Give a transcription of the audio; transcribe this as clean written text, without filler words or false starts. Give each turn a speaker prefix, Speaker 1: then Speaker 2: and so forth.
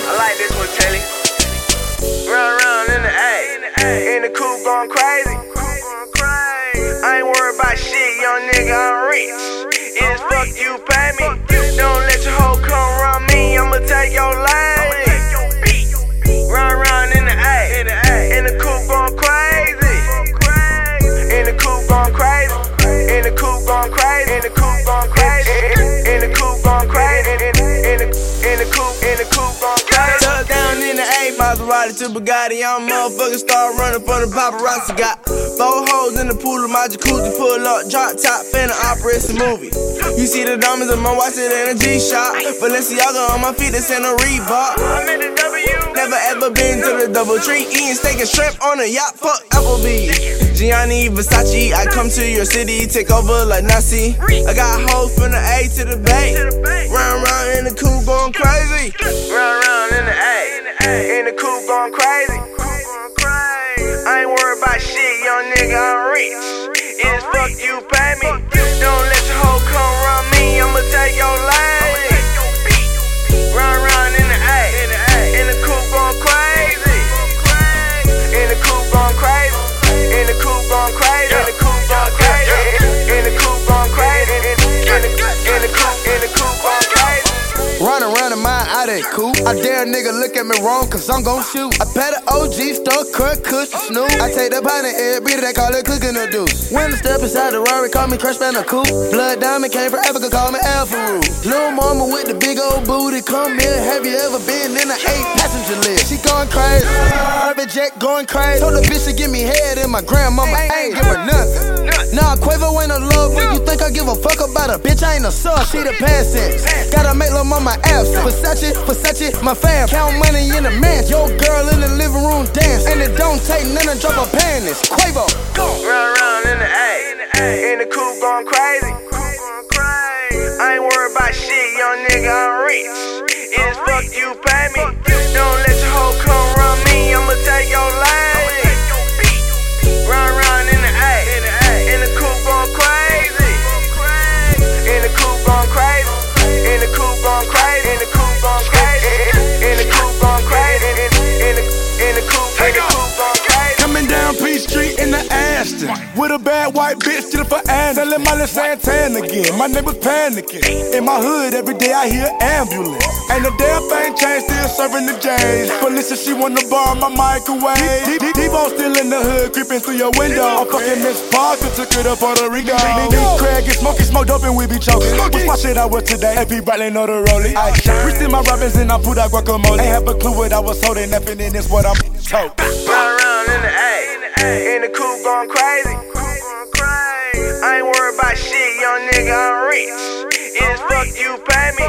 Speaker 1: I like this one, Telly. Run around in the A, in the coupe going crazy. I ain't worried about shit, young nigga, I'm rich. It's fuck you pay me. Don't let your hoe come around me, I'ma take your lady. Run around in the A, in the coupe going crazy. In the coupe going crazy. In the coupe going crazy. In the coupe going crazy. In the coupe going crazy. In the coupe going crazy. Tuck down in the A, Maserati to Bugatti. I'm a motherfucking star running for the paparazzi. Got 4 hoes in the pool of my jacuzzi. Pull up, drop top, finna operate a movie. You see the diamonds in my watch, it in a G-Shock. Balenciaga on my feet, that's in a Reebok. I'm in the W. Never ever been to the Double Tree. Eating steak and shrimp on a yacht, fuck Applebee's. Gianni Versace, I come to your city, take over like Nazi. I got hoes from the A to the Bay. Run around in the coupe going crazy. Run around in the A, in the coupe going crazy. I ain't worried about shit, young nigga, I'm rich. It's fuck you pay me. Don't let your hoe come around me, I'ma take your lady. Run around in the A, in the coupe going crazy. In the coupe going crazy. In the coupe going crazy. In the coupe going crazy. In the coupe going crazy. In the coupe going crazy.
Speaker 2: Run around in my out that coupe. I dare a nigga look at me wrong, cause I'm gon' shoot. I pet an OG, stuck, cut, cush, snoop. I take the pot and air, beat it, they call it cooking the deuce. When I step inside the Rari, call me Crush Bandicoot. Blood Diamond came from Africa, call me Alpha Root. Lil' mama with the big old booty, come here. Have you ever been in an 8-passenger list? She going crazy, private jet going crazy. Told the bitch to give me head in my grandmama, I ain't give her nothing. Nah, Quavo ain't no lover. You think I give a fuck about a bitch? I ain't a sub, she the past tense. Gotta make lil' mama absent. Versace, my fam. Count money in the mansion. Your girl in the living room dance. And it don't take none to drop a panties. Quavo.
Speaker 1: Run around in the A, in the coupe going crazy. I ain't worried about shit, young nigga, I'm rich. It's fuck you pay me. Don't let your hoe come around me, I'ma take your lady. Run around in the A, in the coupe going crazy. In the coupe going crazy. In the coupe going crazy. In the coupe going crazy. In the coupe going crazy. In the coupe going crazy.
Speaker 3: Coming down P Street in the Aston with a bad white bitch Jennifer Aniston. Selling Miley Santana again. My neighbor's panicking. In my hood every day I hear ambulance. Ain't a damn thing changed, still serving the J's. Felicia, she wanna borrow my microwave. Devo still in the hood, creeping through your window. I'm fucking Miss Parker, took her to Puerto Rico. Craig get smoked up and we be choking. What's my shit I was today? AP Bradley know the rollie. We see my Robbins and I put out guacamole. Ain't have a clue what I was holding, nothing in this what I'm told.
Speaker 1: Run around in the A, in the coupe going crazy. I ain't worried about shit, young nigga, I'm rich. It's fuck you pay me.